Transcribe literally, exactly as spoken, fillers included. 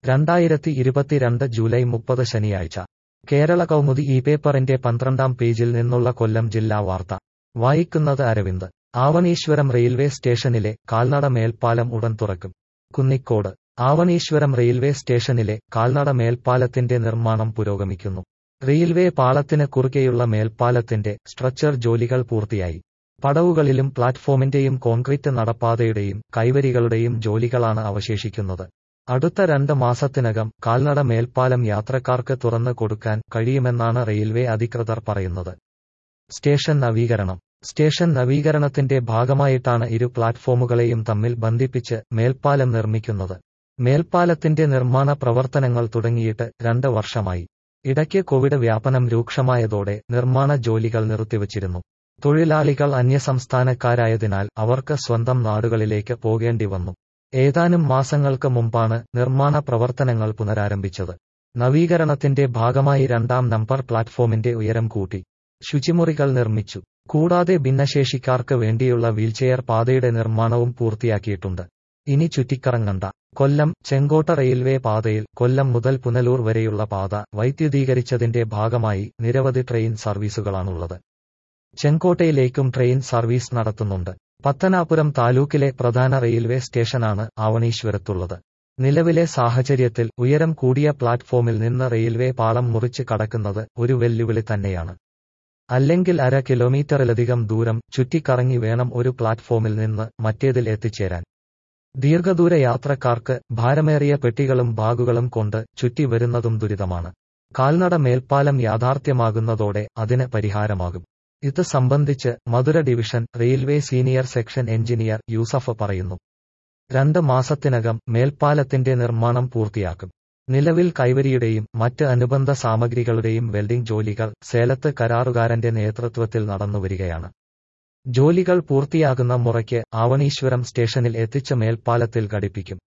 രണ്ടായിരത്തി ഇരുപത്തിരണ്ട് ജൂലൈ മുപ്പത് ശനിയാഴ്ച കേരള കൗമുദി ഈ പേപ്പറിന്റെ പന്ത്രണ്ടാം പേജിൽ നിന്നുള്ള കൊല്ലം ജില്ലാ വാർത്ത വായിക്കുന്നത് അരവിന്ദ്. ആവണീശ്വരം റെയിൽവേ സ്റ്റേഷനിലെ കാൽനട മേൽപ്പാലം ഉടൻ തുറക്കും. കുന്നിക്കോട്. ആവണീശ്വരം റെയിൽവേ സ്റ്റേഷനിലെ കാൽനട മേൽപ്പാലത്തിന്റെ നിർമ്മാണം പുരോഗമിക്കുന്നു. റെയിൽവേ പാളത്തിന് കുറുകെയുള്ള മേൽപ്പാലത്തിന്റെ സ്ട്രക്ചർ ജോലികൾ പൂർത്തിയായി. പടവുകളിലും പ്ലാറ്റ്ഫോമിന്റെയും കോൺക്രീറ്റ് നടപ്പാതയുടെയും കൈവരികളുടെയും ജോലികളാണ് അവശേഷിക്കുന്നത്. അടുത്ത രണ്ട് മാസത്തിനകം കാൽനട മേൽപ്പാലം യാത്രക്കാർക്ക് തുറന്ന് കൊടുക്കാൻ കഴിയുമെന്നാണ് റെയിൽവേ അധികൃതർ പറയുന്നത്. സ്റ്റേഷൻ നവീകരണം. സ്റ്റേഷൻ നവീകരണത്തിന്റെ ഭാഗമായിട്ടാണ് ഇരു പ്ലാറ്റ്ഫോമുകളെയും തമ്മിൽ ബന്ധിപ്പിച്ച് മേൽപ്പാലം നിർമ്മിക്കുന്നത്. മേൽപ്പാലത്തിന്റെ നിർമ്മാണ പ്രവർത്തനങ്ങൾ തുടങ്ങിയിട്ട് രണ്ട് വർഷമായി. ഇടയ്ക്ക് കോവിഡ് വ്യാപനം രൂക്ഷമായതോടെ നിർമ്മാണ ജോലികൾ നിർത്തിവച്ചിരുന്നു. തൊഴിലാളികൾ അന്യസംസ്ഥാനക്കാരായതിനാൽ അവർക്ക് സ്വന്തം നാടുകളിലേക്ക് പോകേണ്ടി വന്നു. ഏതാനും മാസങ്ങൾക്ക് മുമ്പാണ് നിർമ്മാണ പ്രവർത്തനങ്ങൾ പുനരാരംഭിച്ചത്. നവീകരണത്തിന്റെ ഭാഗമായി രണ്ടാം നമ്പർ പ്ലാറ്റ്ഫോമിന്റെ ഉയരം കൂട്ടി. ശുചിമുറികൾ നിർമ്മിച്ചു. കൂടാതെ ഭിന്നശേഷിക്കാർക്ക് വേണ്ടിയുള്ള വീൽചെയർ പാതയുടെ നിർമ്മാണവും പൂർത്തിയാക്കിയിട്ടുണ്ട്. ഇനി ചുറ്റിക്കറങ്ങണ്ട. കൊല്ലം ചെങ്കോട്ട റെയിൽവേ പാതയിൽ കൊല്ലം മുതൽ പുനലൂർ വരെയുള്ള പാത വൈദ്യുതീകരിച്ചതിന്റെ ഭാഗമായി നിരവധി ട്രെയിൻ സർവീസുകളാണുള്ളത്. ചെങ്കോട്ടയിലേക്കും ട്രെയിൻ സർവീസ് നടത്തുന്നുണ്ട്. പത്തനാപുരം താലൂക്കിലെ പ്രധാന റെയിൽവേ സ്റ്റേഷനാണ് ആവണീശ്വരത്തുള്ളത്. നിലവിലെ സാഹചര്യത്തിൽ ഉയരം കൂടിയ പ്ലാറ്റ്ഫോമിൽ നിന്ന് റെയിൽവേ പാളം മുറിച്ച് കടക്കുന്നത് ഒരു വെല്ലുവിളി തന്നെയാണ്. അല്ലെങ്കിൽ അര കിലോമീറ്ററിലധികം ദൂരം ചുറ്റിക്കറങ്ങി വേണം ഒരു പ്ലാറ്റ്ഫോമിൽ നിന്ന് മറ്റേതിൽ എത്തിച്ചേരാൻ. ദീർഘദൂര യാത്രക്കാർക്ക് ഭാരമേറിയ പെട്ടികളും ബാഗുകളും കൊണ്ട് ചുറ്റി വരുന്നതും ദുരിതമാണ്. കാൽനട മേൽപ്പാലം യാഥാർത്ഥ്യമാകുന്നതോടെ അതിന് പരിഹാരമാകും. ഇത് സംബന്ധിച്ച് Madurai division railway senior section engineer Yusuf പറയുന്നു. രണ്ട് മാസത്തിനകം മേൽപ്പാലത്തിന്റെ നിർമ്മാണം പൂർത്തിയാക്കും. നിലവിൽ കൈവരിയുടെയും മറ്റ് അനുബന്ധ സാമഗ്രികളുടെയും വെൽഡിംഗ് ജോലികൾ സേലത്ത് കരാറുകാരന്റെ നേതൃത്വത്തിൽ നടന്നുവരികയാണ്. ജോലികൾ പൂർത്തിയാകുന്ന മുറയ്ക്ക് ആവണീശ്വരം സ്റ്റേഷനിൽ എത്തിച്ച മേൽപ്പാലത്തിൽ ഘടിപ്പിക്കും.